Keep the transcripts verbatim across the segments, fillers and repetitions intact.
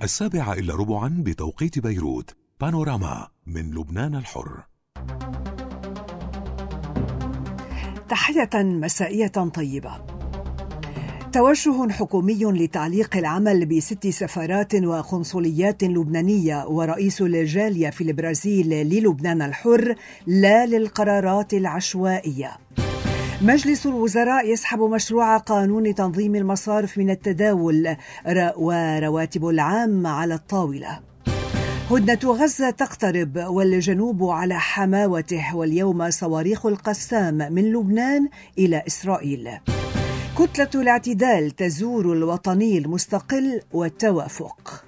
السابعة إلا ربعا بتوقيت بيروت. بانوراما من لبنان الحر. تحية مسائية طيبة. توجه حكومي لتعليق العمل بست سفارات وقنصليات لبنانية ورئيس الجالية في البرازيل للبنان الحر، لا للقرارات العشوائية. مجلس الوزراء يسحب مشروع قانون تنظيم المصارف من التداول ورواتب العام على الطاولة. هدنة غزة تقترب والجنوب على حماوته، واليوم صواريخ القسام من لبنان إلى إسرائيل. كتلة الاعتدال تزور الوطني المستقل والتوافق.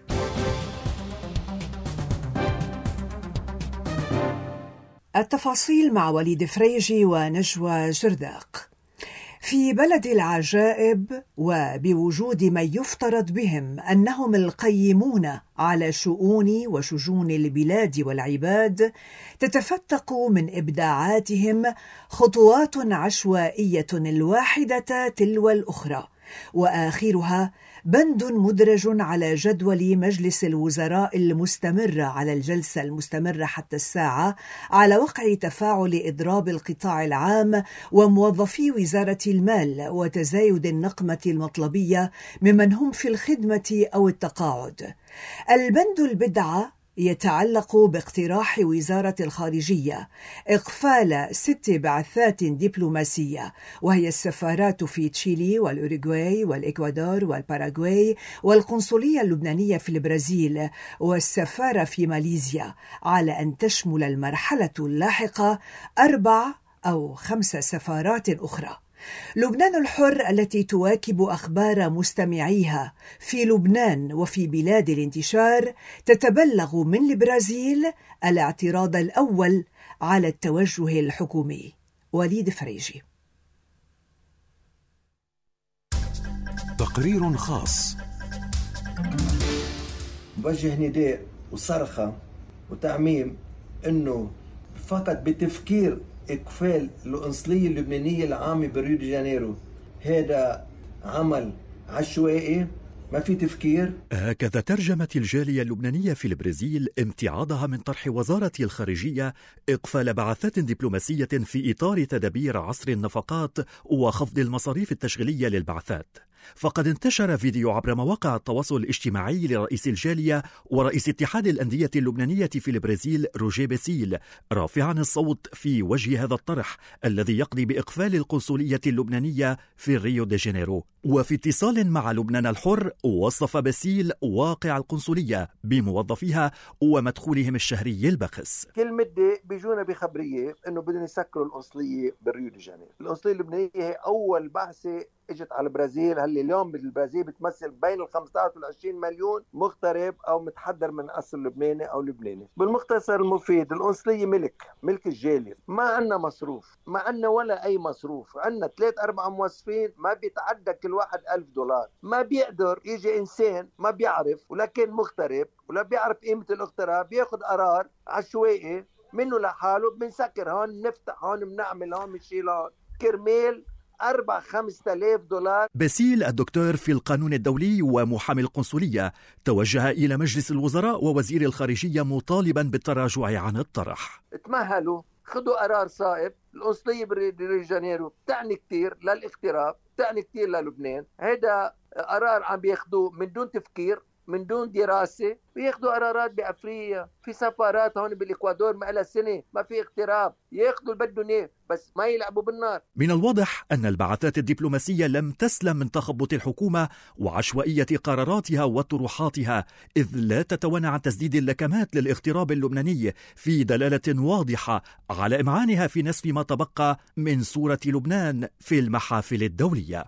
التفاصيل مع وليد فريجي ونجوى جرداق. في بلد العجائب وبوجود من يفترض بهم أنهم القيمون على شؤون وشجون البلاد والعباد، تتفتق من إبداعاتهم خطوات عشوائية الواحدة تلو الأخرى، وآخرها بند مدرج على جدول مجلس الوزراء المستمر على الجلسة المستمرة حتى الساعة على وقع تفاعل إضراب القطاع العام وموظفي وزارة المال وتزايد النقمة المطلبية ممن هم في الخدمة أو التقاعد. البند البدعة يتعلق باقتراح وزارة الخارجية إقفال ست بعثات دبلوماسية، وهي السفارات في تشيلي والأوروغواي والإكوادور والباراغواي والقنصلية اللبنانية في البرازيل والسفارة في ماليزيا، على أن تشمل المرحلة اللاحقة أربع أو خمس سفارات أخرى. لبنان الحر التي تواكب أخبار مستمعيها في لبنان وفي بلاد الانتشار تتبلغ من البرازيل الاعتراض الأول على التوجه الحكومي. وليد فريجي. تقرير خاص. بوجه نداء وصرخة وتعميم أنه فقط بتفكير إقفال القنصلية اللبنانية العامة بريو دي جانيرو هذا عمل عشوائي، ما في تفكير. هكذا ترجمت الجالية اللبنانية في البرازيل امتعاضها من طرح وزارة الخارجية إقفال بعثات دبلوماسية في إطار تدابير عصر النفقات وخفض المصاريف التشغيلية للبعثات. فقد انتشر فيديو عبر مواقع التواصل الاجتماعي لرئيس الجالية ورئيس اتحاد الأندية اللبنانية في البرازيل روجيه باسيل رافعا الصوت في وجه هذا الطرح الذي يقضي بإقفال القنصلية اللبنانية في ريو دي جانيرو. وفي اتصال مع لبنان الحر وصف باسيل واقع القنصلية بموظفيها ومدخولهم الشهري البخس. كل مدة بيجونا بخبرية انه بدهم يسكروا القنصلية بريو دي جانيرو. القنصلية اللبنانية هي اول بعثة اجت على البرازيل. هل اليوم البرازيل بتمثل بين ال خمسة عشر وال عشرين مليون مغترب او متحضر من اصل لبناني او لبناني. بالمختصر المفيد، القنصلية ملك ملك الجالية، ما عندنا مصروف، ما عندنا ولا اي مصروف. عندنا ثلاث اربع موظفين ما بيتعدى كل واحد ألف دولار. ما بيقدر يجي انسان ما بيعرف ولكن مغترب ولا بيعرف قيمة الاغتراب ياخذ قرار عشوائي منه لحاله، بنسكر هون، بنفتح هون، بنعمل هون، بنشيل هون، كرمال أربع خمسة آلاف دولار. باسيل الدكتور في القانون الدولي ومحامي القنصلية توجه إلى مجلس الوزراء ووزير الخارجية مطالبا بالتراجع عن الطرح. اتمهلوا، خذوا قرار صائب. القنصلية بريو دي جانيرو بتعني كتير للاغتراب، بتعني كتير للبنان. هذا قرار عم بياخدوه من دون تفكير، من دون دراسة. بياخدوا قرارات بأفريقيا، في سفارات هون بالإكوادور ما لها سنة ما في اغتراب، ياخدوا اللي بدهم اياه بس ما يلعبوا بالنار. من الواضح أن البعثات الدبلوماسية لم تسلم من تخبط الحكومة وعشوائية قراراتها وطروحاتها، إذ لا تتوانى عن تسديد اللكمات للاغتراب اللبناني في دلالة واضحة على إمعانها في نسف ما تبقى من صورة لبنان في المحافل الدولية.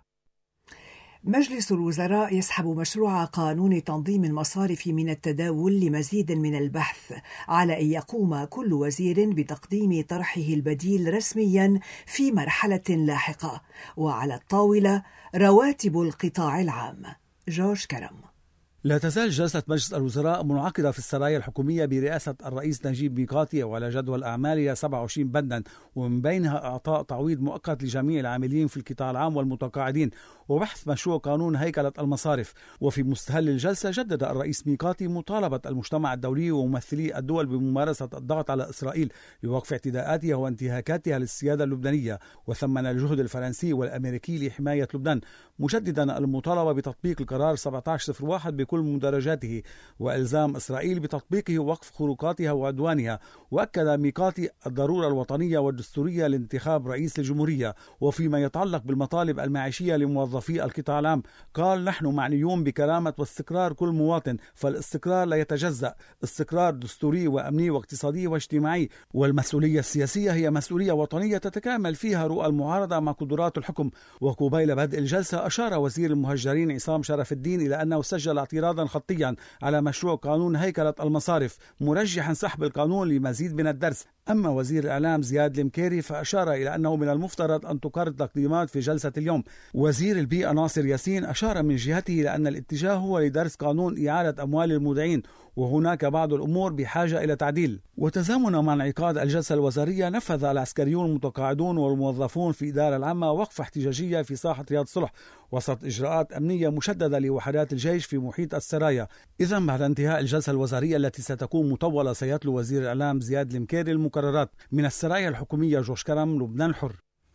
مجلس الوزراء يسحب مشروع قانون تنظيم المصارف من التداول لمزيد من البحث على أن يقوم كل وزير بتقديم طرحه البديل رسميا في مرحلة لاحقة. وعلى الطاولة رواتب القطاع العام. جورج كرم. لا تزال جلسة مجلس الوزراء منعقدة في السرايا الحكومية برئاسة الرئيس نجيب ميقاتي، وعلى جدول أعمالها سبعة وعشرين بندا، ومن بينها إعطاء تعويض مؤقت لجميع العاملين في القطاع العام والمتقاعدين، وبحث مشروع قانون هيكلة المصارف. وفي مستهل الجلسة جدد الرئيس ميقاتي مطالبة المجتمع الدولي وممثلي الدول بممارسة الضغط على إسرائيل لوقف اعتداءاتها وانتهاكاتها للسيادة اللبنانية، وثمن الجهد الفرنسي والأمريكي لحماية لبنان، مجددا المطالبة بتطبيق القرار سبعة عشر صفر واحد بكل مدرجاته، وإلزام إسرائيل بتطبيقه ووقف خروقاتها وعدوانها. وأكد ميقاتي الضرورة الوطنية والدستورية لانتخاب رئيس الجمهورية. وفيما يتعلق بالمطالب المعيشية لموظفي القطاع العام، قال: نحن معنيون بكرامة واستقرار كل مواطن، فالاستقرار لا يتجزأ، استقرار دستوري وأمني واقتصادي واجتماعي، والمسؤولية السياسية هي مسؤولية وطنية تتكامل فيها رؤى المعارضة مع قدرات الحكم. وقبيل بدء الجلسة أشار وزير المهجرين عصام شرف الدين إلى أنه سجل اعتراضا خطيا على مشروع قانون هيكلة المصارف، مرجحا سحب القانون لمزيد من الدرس. أما وزير الإعلام زياد المكيري فأشار إلى أنه من المفترض أن تقر التقديمات في جلسة اليوم. وزير البيئة ناصر ياسين أشار من جهته إلى أن الاتجاه هو لدرس قانون إعادة أموال المودعين، وهناك بعض الأمور بحاجة إلى تعديل. وتزامنا مع انعقاد الجلسة الوزارية، نفذ العسكريون المتقاعدون والموظفون في الإدارة العامة وقفة احتجاجية في ساحة رياض صلح وسط إجراءات أمنية مشددة لوحدات الجيش في محيط السرايا. إذن بعد انتهاء الجلسة الوزارية التي ستكون مطولة، سيتلو وزير الإعلام زياد المكيري المقررات. من السرايا الحكومية، جوش كرم، لبنان الحر.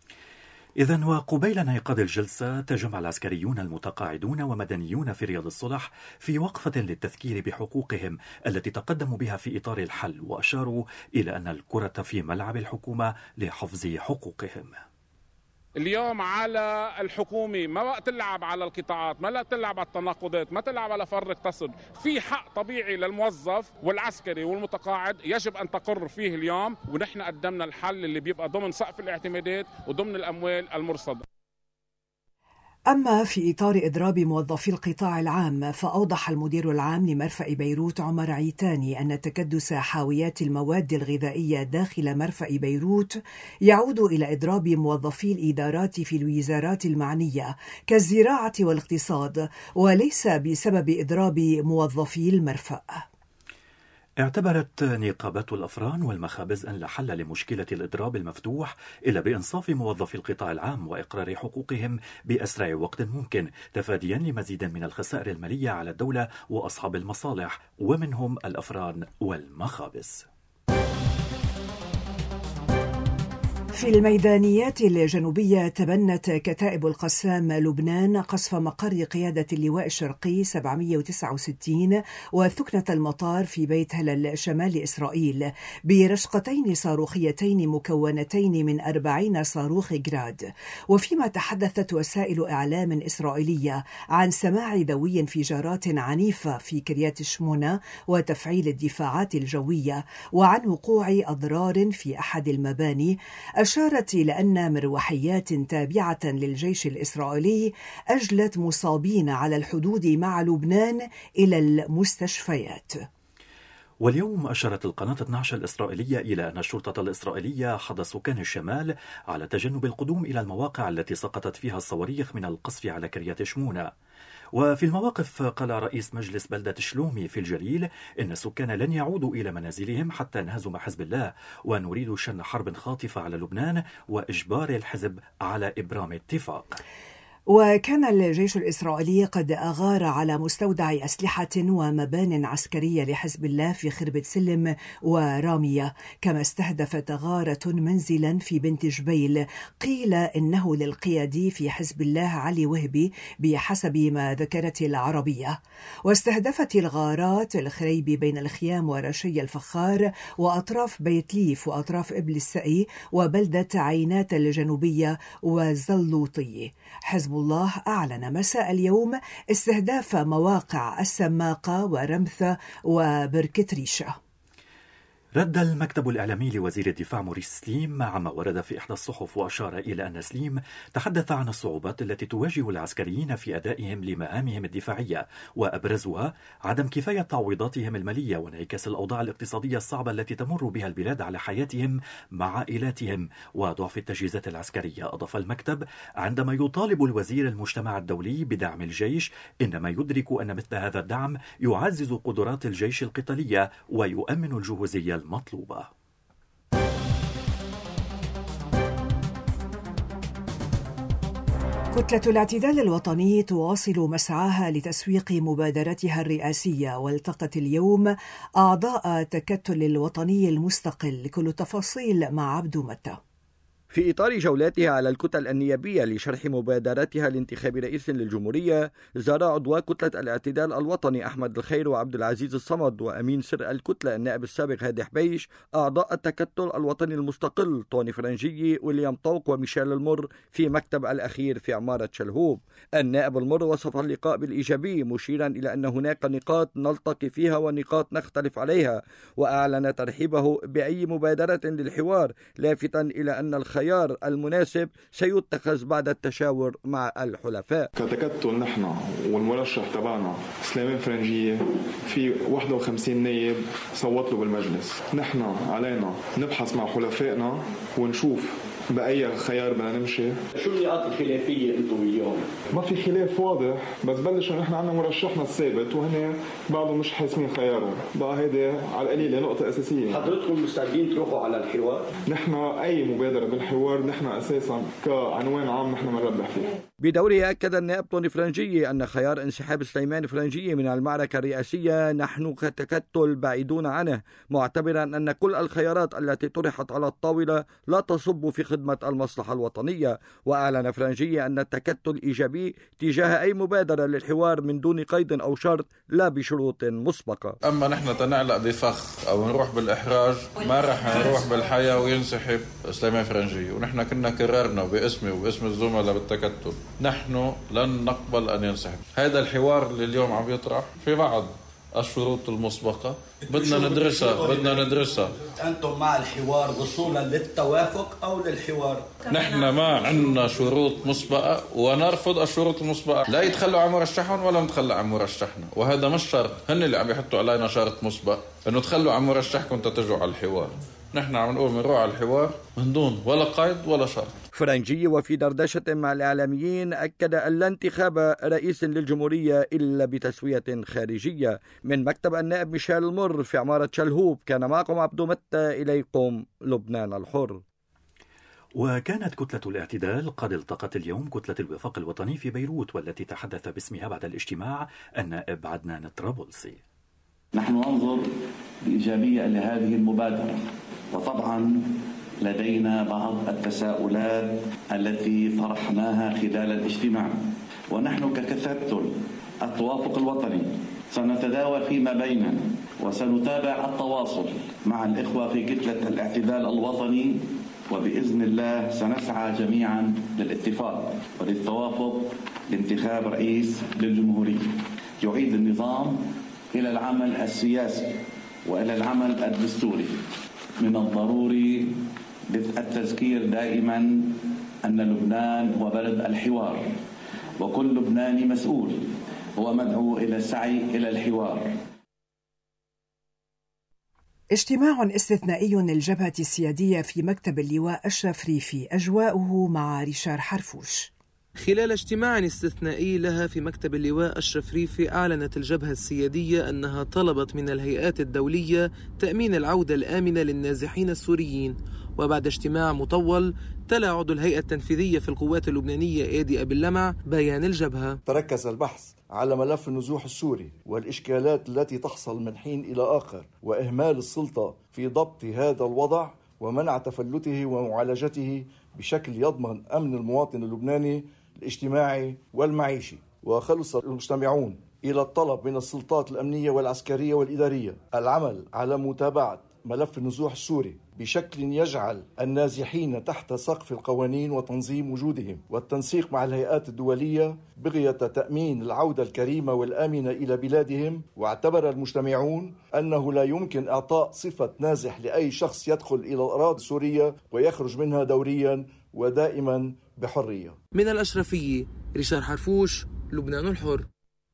إذن وقبيل انعقاد الجلسة، تجمع العسكريون المتقاعدون ومدنيون في رياض الصلح في وقفة للتذكير بحقوقهم التي تقدموا بها في إطار الحل، وأشاروا إلى أن الكرة في ملعب الحكومة لحفظ حقوقهم. اليوم على الحكومة ما بقى تلعب على القطاعات، ما لا تلعب على التناقضات، ما تلعب على فرق تصل. في حق طبيعي للموظف والعسكري والمتقاعد يجب أن تقر فيه اليوم، ونحن قدمنا الحل اللي بيبقى ضمن سقف الاعتمادات وضمن الأموال المرصدة. أما في إطار إضراب موظفي القطاع العام، فأوضح المدير العام لمرفأ بيروت عمر عيتاني أن تكدس حاويات المواد الغذائية داخل مرفأ بيروت يعود إلى إضراب موظفي الإدارات في الوزارات المعنية كالزراعة والاقتصاد، وليس بسبب إضراب موظفي المرفأ. اعتبرت نقابات الأفران والمخابز أن لا حل لمشكلة الإضراب المفتوح إلا بإنصاف موظفي القطاع العام وإقرار حقوقهم بأسرع وقت ممكن، تفاديا لمزيد من الخسائر المالية على الدولة وأصحاب المصالح، ومنهم الأفران والمخابز. في الميدانيات الجنوبية، تبنت كتائب القسام لبنان قصف مقر قيادة اللواء الشرقي سبعمئة وتسعة وستين وثكنة المطار في بيت هلل شمال إسرائيل برشقتين صاروخيتين مكونتين من أربعين صاروخ جراد. وفيما تحدثت وسائل إعلام إسرائيلية عن سماع ذوي انفجارات عنيفة في كريات شمونة وتفعيل الدفاعات الجوية، وعن وقوع أضرار في أحد المباني، أشارت إلى أن مروحيات تابعة للجيش الإسرائيلي أجلت مصابين على الحدود مع لبنان إلى المستشفيات. واليوم أشارت القناة اثنتي عشرة الإسرائيلية إلى أن الشرطة الإسرائيلية حض سكان الشمال على تجنب القدوم إلى المواقع التي سقطت فيها الصواريخ من القصف على كريات شمونة. وفي المواقف قال رئيس مجلس بلدة شلومي في الجليل إن السكان لن يعودوا إلى منازلهم حتى نهزم حزب الله، ونريد شن حرب خاطفة على لبنان وإجبار الحزب على إبرام اتفاق. وكان الجيش الإسرائيلي قد أغار على مستودع أسلحة ومبان عسكرية لحزب الله في خربة سلم ورامية، كما استهدفت غارة منزلا في بنت جبيل قيل إنه للقيادي في حزب الله علي وهبي بحسب ما ذكرت العربية. واستهدفت الغارات الخريب بين الخيام ورشي الفخار وأطراف بيت ليف وأطراف إبل السقي وبلدة عينات الجنوبية وزلوطي. حزب الله أعلن مساء اليوم استهداف مواقع السماقة ورمثة وبركت ريشة. رد المكتب الإعلامي لوزير الدفاع موريس سليم عما ورد في إحدى الصحف، وأشار إلى أن سليم تحدث عن الصعوبات التي تواجه العسكريين في أدائهم لمهامهم الدفاعية، وأبرزها عدم كفاية تعويضاتهم المالية وانعكاس الأوضاع الاقتصادية الصعبة التي تمر بها البلاد على حياتهم مع عائلاتهم وضعف التجهيزات العسكرية. أضاف المكتب: عندما يطالب الوزير المجتمع الدولي بدعم الجيش، إنما يدرك أن مثل هذا الدعم يعزز قدرات الجيش القتالية ويؤمن الجهوزية المطلوبة. كتلة الاعتدال الوطني تواصل مسعاها لتسويق مبادرتها الرئاسية، والتقت اليوم أعضاء تكتل الوطني المستقل. كل التفاصيل مع عبدو متى. في إطار جولاتها على الكتل النيابية لشرح مبادرتها لانتخاب رئيس للجمهورية، زار عضوا كتلة الاعتدال الوطني أحمد الخير وعبد العزيز الصمد وأمين سر الكتلة النائب السابق هادي حبيش أعضاء التكتل الوطني المستقل طوني فرنجي، ويليام طوق وميشيل المر في مكتب الأخير في عمارة شلهوب. النائب المر وصف اللقاء بالإيجابي، مشيرا إلى أن هناك نقاط نلتقي فيها ونقاط نختلف عليها، وأعلن ترحيبه بأي مبادرة للحوار، لافتا إلى أن الخيار المناسب سيتخذ بعد التشاور مع الحلفاء. كتكتل نحن والمرشح تبعنا سليمان فرنجية في واحد وخمسين نائب صوت له بالمجلس. نحن علينا نبحث مع حلفائنا ونشوف بأي خيار بدنا نمشي. شو النقاط الخلافية انتم اليوم؟ ما في خلاف واضح، بس بلشوا نحن عندنا مرشحنا الثابت وهنا بعضهم مش حاسمين خيارهم، بقى هيدي على القليلة نقطة أساسية. حضرتكم مستعدين تروحوا على الحوار؟ نحن أي مبادرة بالحوار نحن أساسا كعنوان عام نحن بنربح فيه. بدوره أكد النائب طوني فرنجي أن خيار انسحاب سليمان فرنجي من المعركة الرئاسية نحن كتكتل بعيدون عنه، معتبرا أن كل الخيارات التي طرحت على الطاولة لا تصب في خدمة المصلحة الوطنية. وأعلن فرنجي أن التكتل إيجابي تجاه أي مبادرة للحوار من دون قيد أو شرط، لا بشروط مسبقة. أما نحن تنعلق بفخ أو نروح بالإحراج، ما رح نروح بالحياة وينسحب سليمان فرنجي. ونحن كنا كررنا باسمي وباسم الزملاء بالتكتل نحن لن نقبل أن ينسحب. هذا الحوار اللي اليوم عم يطرح في بعض الشروط المسبقة بدنا ندرسها بدنا ندرسها. أنتم مع الحوار وصولا للتوافق أو للحوار؟ نحن ما عندنا شروط مسبقة ونرفض الشروط المسبقة، لا يتخلوا عن مرشحهم ولا نتخلى عن مرشحنا، وهذا مش شرط. هن اللي عم يحطوا علينا شرط مسبق إنه تخلوا عن مرشحكم تتجوا على الحوار. نحن عم نقول بنروح على الحوار من دون ولا قيد ولا شرط. فرنجي وفي دردشة مع الإعلاميين أكد أن لا انتخاب رئيس للجمهورية إلا بتسوية خارجية. من مكتب النائب ميشيل المر في عمارة شلهوب، كان معكم عبدو متى، إليكم لبنان الحر. وكانت كتلة الاعتدال قد التقت اليوم كتلة الوفاق الوطني في بيروت، والتي تحدث باسمها بعد الاجتماع النائب عدنان الطرابلسي. نحن ننظر بإيجابية لهذه المبادرة، وطبعا لدينا بعض التساؤلات التي طرحناها خلال الاجتماع، ونحن ككتل التوافق الوطني سنتداول فيما بيننا وسنتابع التواصل مع الإخوة في كتلة الاعتدال الوطني، وبإذن الله سنسعى جميعا للاتفاق وللتوافق لانتخاب رئيس للجمهورية يعيد النظام إلى العمل السياسي وإلى العمل الدستوري. من الضروري التذكير دائما أن لبنان هو بلد الحوار، وكل لبناني مسؤول هو مدعو إلى السعي إلى الحوار. اجتماع استثنائي للجبهة السيادية في مكتب اللواء أشرف ريفي، أجواؤه مع ريشار حرفوش. خلال اجتماع استثنائي لها في مكتب اللواء أشرف ريفي، أعلنت الجبهة السيادية أنها طلبت من الهيئات الدولية تأمين العودة الآمنة للنازحين السوريين. وبعد اجتماع مطول تلا عضو الهيئة التنفيذية في القوات اللبنانية ايدي أبي اللمع بيان الجبهة. تركز البحث على ملف النزوح السوري والإشكالات التي تحصل من حين إلى آخر، وإهمال السلطة في ضبط هذا الوضع ومنع تفلته ومعالجته بشكل يضمن أمن المواطن اللبناني الاجتماعي والمعيشي. وخلص المجتمعون إلى الطلب من السلطات الأمنية والعسكرية والإدارية العمل على متابعة ملف النزوح السوري بشكل يجعل النازحين تحت سقف القوانين وتنظيم وجودهم والتنسيق مع الهيئات الدولية بغية تأمين العودة الكريمة والآمنة إلى بلادهم. واعتبر المجتمعون أنه لا يمكن إعطاء صفة نازح لأي شخص يدخل إلى الأراضي السورية ويخرج منها دوريا ودائما بحرية. من الأشرفية ريشار حرفوش، لبنان الحر.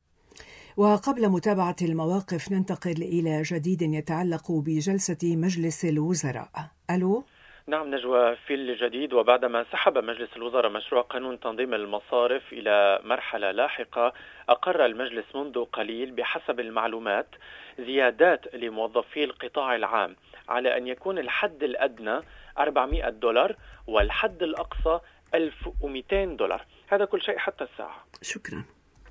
وقبل متابعة المواقف ننتقل إلى جديد يتعلق بجلسة مجلس الوزراء. ألو؟ نعم نجوى، في الجديد وبعدما سحب مجلس الوزراء مشروع قانون تنظيم المصارف إلى مرحلة لاحقة، أقر المجلس منذ قليل بحسب المعلومات زيادات لموظفي القطاع العام على أن يكون الحد الأدنى أربعمائة دولار والحد الأقصى ألف ومئتين دولار. هذا كل شيء حتى الساعة. شكرا.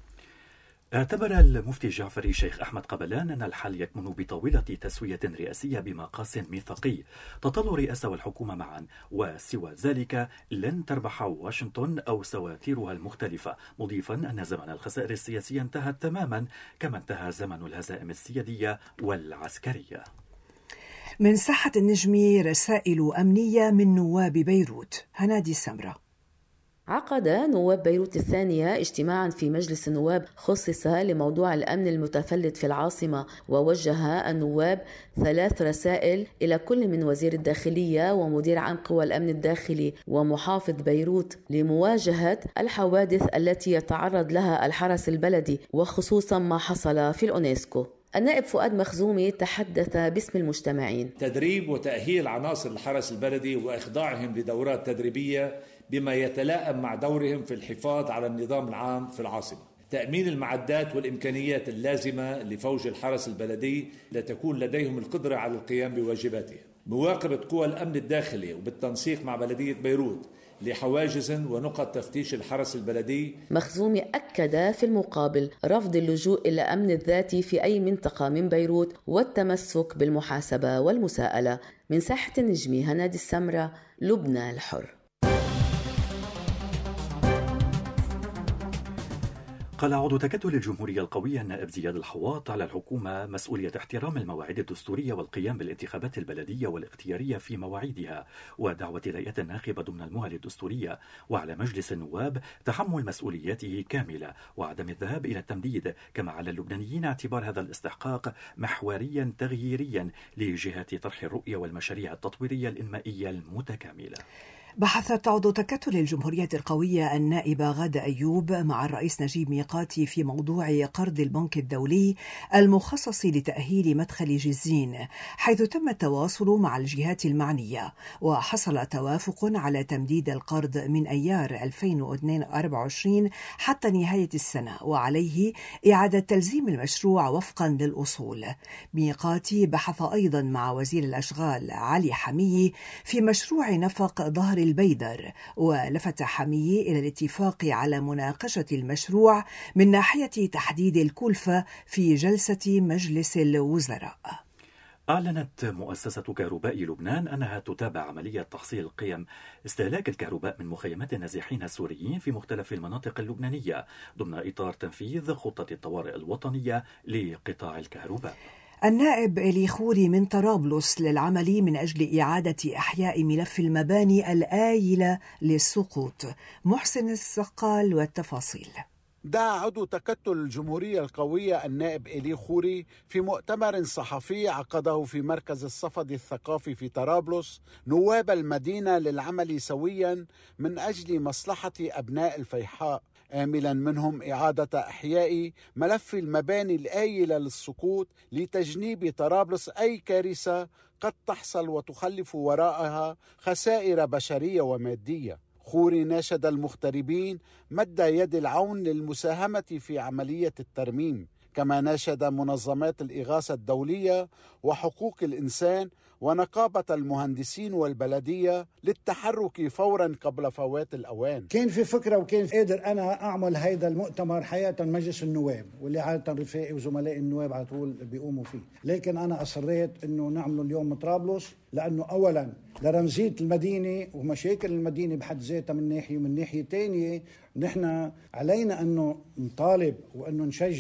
اعتبر المفتي الجعفري شيخ أحمد قبلان أن الحل يكمن بطاولة تسوية رئاسية بمقاس ميثاقي تطال الرئاسة والحكومة معا، وسوى ذلك لن تربح واشنطن أو سواتيرها المختلفة، مضيفا أن زمن الخسائر السياسية انتهى تماما كما انتهى زمن الهزائم السيادية والعسكرية. من ساحة النجم رسائل أمنية من نواب بيروت. هنادي السمرة. عقد نواب بيروت الثانية اجتماعا في مجلس النواب خصص لموضوع الأمن المتفلت في العاصمة، ووجه النواب ثلاث رسائل إلى كل من وزير الداخلية ومدير عام قوى الأمن الداخلي ومحافظ بيروت لمواجهة الحوادث التي يتعرض لها الحرس البلدي، وخصوصا ما حصل في الأونسكو. النائب فؤاد مخزومي تحدث باسم المجتمعين. تدريب وتأهيل عناصر الحرس البلدي وإخضاعهم لدورات تدريبية بما يتلائم مع دورهم في الحفاظ على النظام العام في العاصمة. تأمين المعدات والإمكانيات اللازمة لفوج الحرس البلدي لتكون لديهم القدرة على القيام بواجباتهم. مواكبة قوى الأمن الداخلي وبالتنسيق مع بلدية بيروت لحواجز ونقط تفتيش الحرس البلدي. مخزومي أكد في المقابل رفض اللجوء إلى أمن الذاتي في أي منطقة من بيروت والتمسك بالمحاسبة والمساءلة. من ساحة النجم هنادي السمرة، لبنان الحر. قال عضو تكتل الجمهورية القوية النائب زياد الحواط على الحكومة مسؤولية احترام المواعيد الدستورية والقيام بالانتخابات البلدية والاختيارية في مواعيدها ودعوة الهيئة الناخبة ضمن الموعد الدستورية، وعلى مجلس النواب تحمل مسؤولياته كاملة وعدم الذهاب إلى التمديد، كما على اللبنانيين اعتبار هذا الاستحقاق محوريا تغييريا لجهة طرح الرؤية والمشاريع التطويرية الإنمائية المتكاملة. بحثت عضو تكتل الجمهورية القوية النائبة غادة أيوب مع الرئيس نجيب ميقاتي في موضوع قرض البنك الدولي المخصص لتأهيل مدخل جزين، حيث تم التواصل مع الجهات المعنية وحصل توافق على تمديد القرض من أيار ألفين وأربعة وعشرين حتى نهاية السنة، وعليه إعادة تلزيم المشروع وفقا للأصول. ميقاتي بحث أيضا مع وزير الأشغال علي حميي في مشروع نفق ظهر البيدر، ولفت حميي إلى الاتفاق على مناقشة المشروع من ناحية تحديد الكلفة في جلسة مجلس الوزراء. أعلنت مؤسسة كهرباء لبنان أنها تتابع عملية تحصيل قيم استهلاك الكهرباء من مخيمات النازحين السوريين في مختلف المناطق اللبنانية ضمن إطار تنفيذ خطة الطوارئ الوطنية لقطاع الكهرباء. النائب إلي خوري من طرابلس للعمل من أجل إعادة إحياء ملف المباني الآيلة للسقوط. محسن السقال والتفاصيل. دعا عضو تكتل الجمهورية القوية النائب إلي خوري في مؤتمر صحفي عقده في مركز الصفد الثقافي في طرابلس نواب المدينة للعمل سويا من أجل مصلحة أبناء الفيحاء، آملا منهم إعادة إحياء ملف المباني الآيلة للسقوط لتجنيب طرابلس أي كارثة قد تحصل وتخلف وراءها خسائر بشرية ومادية. خوري ناشد المغتربين مد يد العون للمساهمة في عملية الترميم، كما ناشد منظمات الإغاثة الدولية وحقوق الإنسان ونقابة المهندسين والبلدية للتحرك فورا قبل فوات الأوان. كان في فكرة وكان قادر أنا أعمل هيدا المؤتمر حقيقة مجلس النواب، واللي عادة رفاقي وزملائي النواب على طول بيقوموا فيه، لكن أنا أصريت أنه نعمله اليوم طرابلس، لأنه أولا لرمزية المدينة ومشاكل المدينة بحد ذاتها من ناحية، ومن ناحية تانية نحن علينا أنه نطالب وأنه نشجع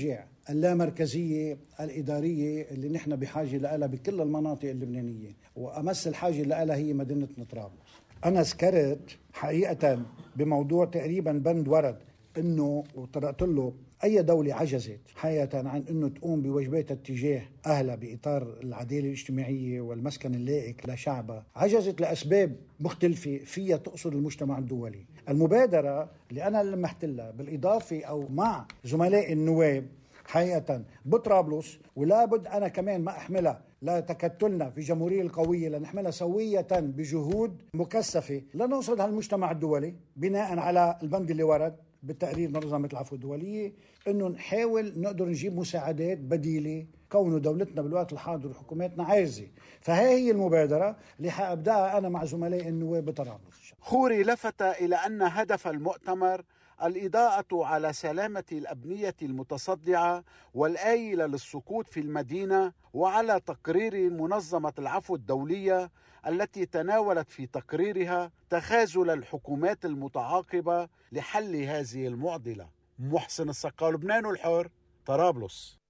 اللامركزية الإدارية اللي نحن بحاجة لها بكل المناطق اللبنانية، وأمس الحاجة لها هي مدينة طرابلس. أنا سكرت حقيقة بموضوع تقريبا بند ورد إنه وطرقت له أي دولة عجزت حقيقة عن إنه تقوم بواجباتها تجاه أهلها بإطار العدالة الاجتماعية والمسكن اللائق لشعبها، عجزت لأسباب مختلفة فيها تقصد المجتمع الدولي. المبادرة اللي أنا لمحت لها بالإضافة أو مع زملاء النواب حقيقة بطرابلس، ولا بد أنا كمان ما أحملها لا تكتلنا في جمهورية القوية، لنحملها سوية بجهود مكثفة لنوصل هالمجتمع الدولي بناء على البند اللي ورد بالتقرير منظمة العفو الدولية، إنه نحاول نقدر نجيب مساعدات بديلة كونه دولتنا بالوقت الحاضر وحكوماتنا عاجزة. فهي هي المبادرة اللي حأبدأها أنا مع زملاء النواب بطرابلس. خوري لفت إلى أن هدف المؤتمر الإضاءة على سلامة الأبنية المتصدعة والآيلة للسقوط في المدينة، وعلى تقرير منظمة العفو الدولية التي تناولت في تقريرها تخاذل الحكومات المتعاقبة لحل هذه المعضلة. محسن السقا، لبنان الحر، طرابلس.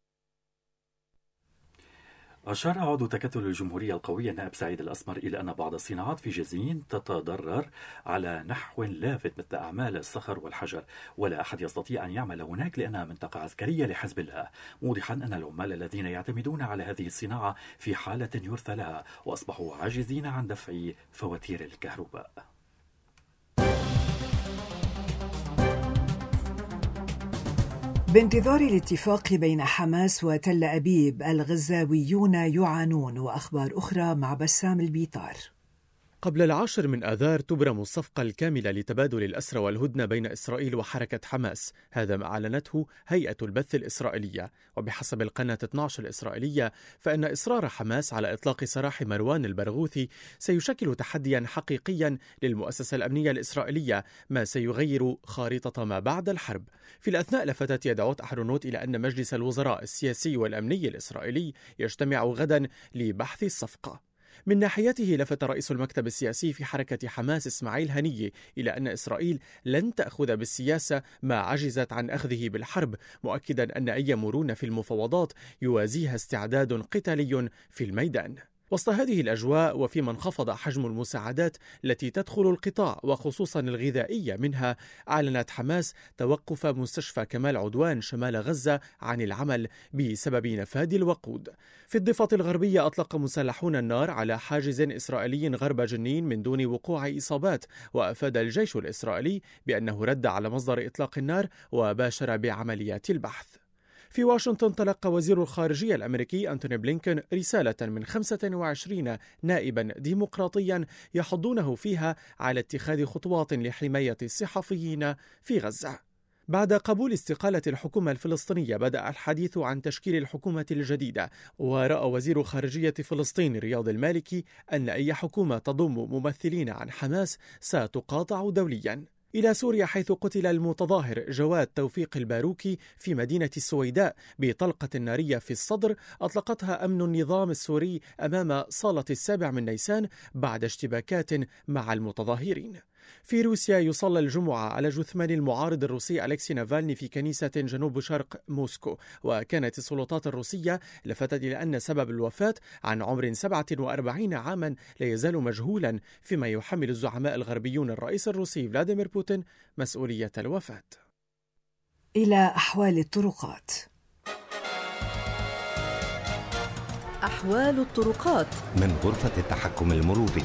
أشار عضو تكتل الجمهورية القوية النائب سعيد الأسمر إلى أن بعض الصناعات في جزين تتضرر على نحو لافت مثل أعمال الصخر والحجر، ولا أحد يستطيع أن يعمل هناك لأنها منطقة عسكرية لحزب الله، موضحا أن العمال الذين يعتمدون على هذه الصناعة في حالة يرثى لها وأصبحوا عاجزين عن دفع فواتير الكهرباء. بانتظار الاتفاق بين حماس وتل أبيب، الغزاويون يعانون. وأخبار أخرى مع بسام البيطار. قبل العاشر من آذار تبرم الصفقة الكاملة لتبادل الأسرى والهدنة بين إسرائيل وحركة حماس، هذا ما أعلنته هيئة البث الإسرائيلية. وبحسب القناة اثني عشر الإسرائيلية فإن إصرار حماس على إطلاق سراح مروان البرغوثي سيشكل تحديا حقيقيا للمؤسسة الأمنية الإسرائيلية، ما سيغير خارطة ما بعد الحرب. في الأثناء لفتت يدعوت أحرنوت إلى أن مجلس الوزراء السياسي والأمني الإسرائيلي يجتمع غدا لبحث الصفقة. من ناحيته لفت رئيس المكتب السياسي في حركة حماس إسماعيل هنية إلى أن إسرائيل لن تأخذ بالسياسة ما عجزت عن أخذه بالحرب، مؤكدا أن أي مرونة في المفاوضات يوازيها استعداد قتالي في الميدان. وسط هذه الأجواء وفيما انخفض حجم المساعدات التي تدخل القطاع وخصوصا الغذائية منها، أعلنت حماس توقف مستشفى كمال عدوان شمال غزة عن العمل بسبب نفاذ الوقود. في الضفة الغربية أطلق مسلحون النار على حاجز إسرائيلي غرب جنين من دون وقوع إصابات، وأفاد الجيش الإسرائيلي بأنه رد على مصدر إطلاق النار وباشر بعمليات البحث. في واشنطن تلقى وزير الخارجية الأمريكي أنتوني بلينكن رسالة من خمسة وعشرين نائبا ديمقراطيا يحضونه فيها على اتخاذ خطوات لحماية الصحفيين في غزة. بعد قبول استقالة الحكومة الفلسطينية بدأ الحديث عن تشكيل الحكومة الجديدة، ورأى وزير خارجية فلسطين رياض المالكي أن أي حكومة تضم ممثلين عن حماس ستقاطع دوليا. إلى سوريا، حيث قتل المتظاهر جواد توفيق الباروكي في مدينة السويداء بطلقة نارية في الصدر أطلقتها أمن النظام السوري أمام صالة السابع من نيسان بعد اشتباكات مع المتظاهرين. في روسيا يصلى الجمعة على جثمان المعارض الروسي أليكسي نافالني في كنيسة جنوب شرق موسكو، وكانت السلطات الروسية لفتت إلى أن سبب الوفاة عن عمر سبعة وأربعين عاما لا يزال مجهولا، فيما يحمل الزعماء الغربيون الرئيس الروسي فلاديمير بوتين مسؤولية الوفاة. إلى أحوال الطرقات. أحوال الطرقات من غرفة التحكم المروري.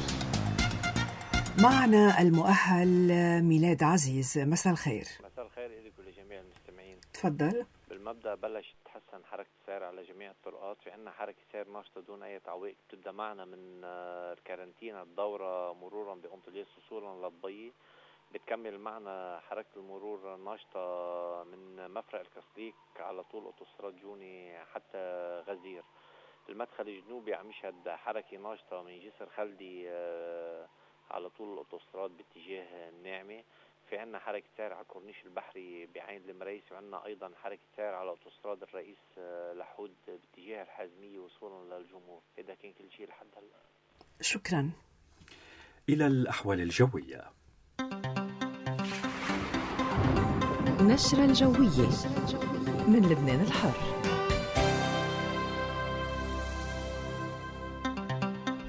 معنا المؤهل ميلاد عزيز. مساء الخير. مساء الخير لكم ولجميع المستمعين. تفضل. بالمبدأ بلشت تتحسن حركة السير على جميع الطرقات، في عنا حركة سير ناشطة دون أي تعويق تبدأ معنا من الكارنتينا الدورة مرورا بأنطوليس وصولا للضي، بتكمل معنا حركة المرور ناشطة من مفرق الكسليك على طول أوتوستراد جوني حتى غزير. المدخل الجنوبي عم يشهد حركة ناشطة من جسر خلدي على طول الأوتوستراد باتجاه الناعمة. في عنا حركة سير على كورنيش البحري بعين المريس، وعنا أيضا حركة سير على أوتوستراد الرئيس لحود باتجاه الحازمية وصولا للجمهور. إذا كان كل شيء لحد هلا. شكرا. إلى الأحوال الجوية. نشرة الجوية من لبنان الحر.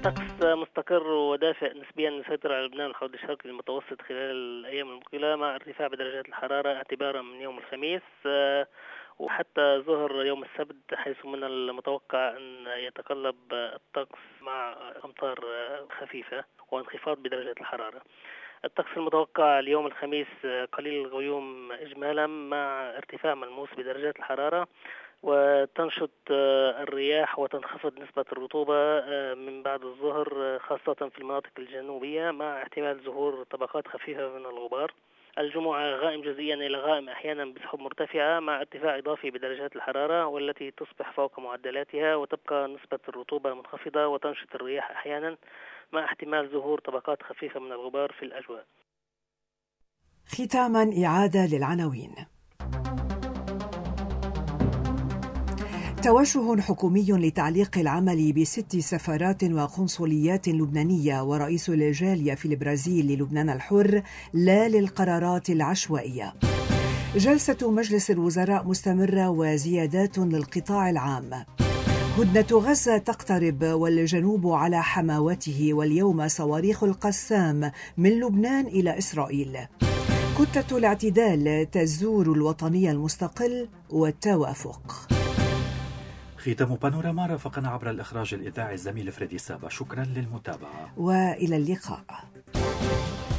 طقس مستقر ودافئ نسبيا يسيطر على لبنان والحوض الشرقي المتوسط خلال الأيام المقبلة، مع ارتفاع بدرجات الحرارة اعتبارا من يوم الخميس وحتى ظهر يوم السبت، حيث من المتوقع أن يتقلب الطقس مع أمطار خفيفة وانخفاض بدرجات الحرارة. الطقس المتوقع اليوم الخميس قليل الغيوم إجمالا مع ارتفاع ملموس بدرجات الحرارة، وتنشط الرياح وتنخفض نسبة الرطوبة من بعد الظهر خاصة في المناطق الجنوبية، مع احتمال ظهور طبقات خفيفة من الغبار. الجمعة غائم جزئيا إلى غائم أحيانا بسحب مرتفعة مع ارتفاع إضافي بدرجات الحرارة، والتي تصبح فوق معدلاتها، وتبقى نسبة الرطوبة منخفضة وتنشط الرياح أحيانا مع احتمال ظهور طبقات خفيفة من الغبار في الأجواء. ختاما إعادة للعناوين. توجه حكومي لتعليق العمل بست سفارات وقنصليات لبنانية ورئيس الجالية في البرازيل للبنان الحر، لا للقرارات العشوائية. جلسة مجلس الوزراء مستمرة وزيادات للقطاع العام. هدنة غزة تقترب والجنوب على حماوته، واليوم صواريخ القسام من لبنان إلى إسرائيل. كتلة الاعتدال تزور الوطني المستقل والتوافق. ختام بانوراما رافقنا عبر الإخراج الإذاعي الزميل فريدي سابا. شكرا للمتابعة وإلى اللقاء.